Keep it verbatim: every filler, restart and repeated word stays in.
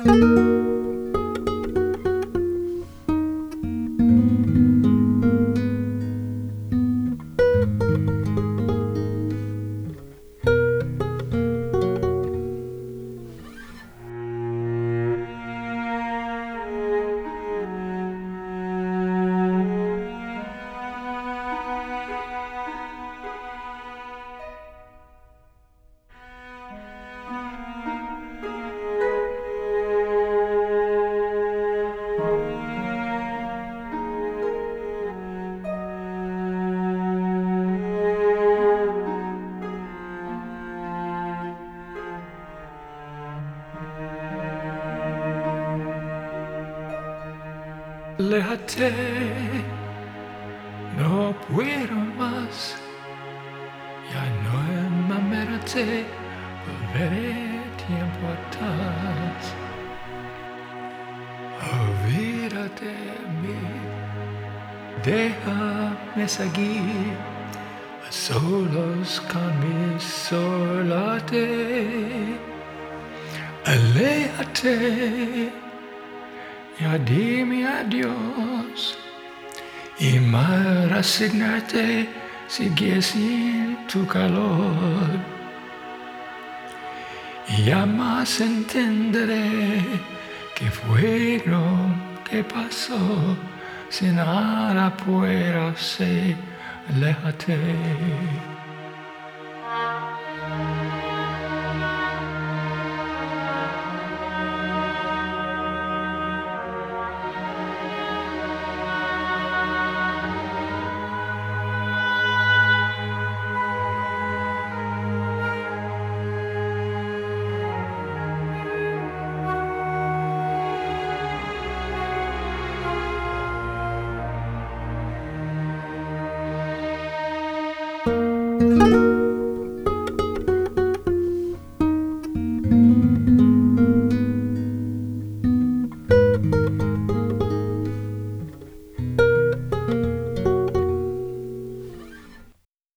Aléjate, no puedo más, ya no me merece, volveré tiempo atrás. Olvídate de mí, déjame seguir a solos con mi soledad. Aléjate, ya dime adiós y me resignarte, sigue sin tu calor. Y ya más entenderé que fue lo que pasó, si nada puedo hacer, aléjate.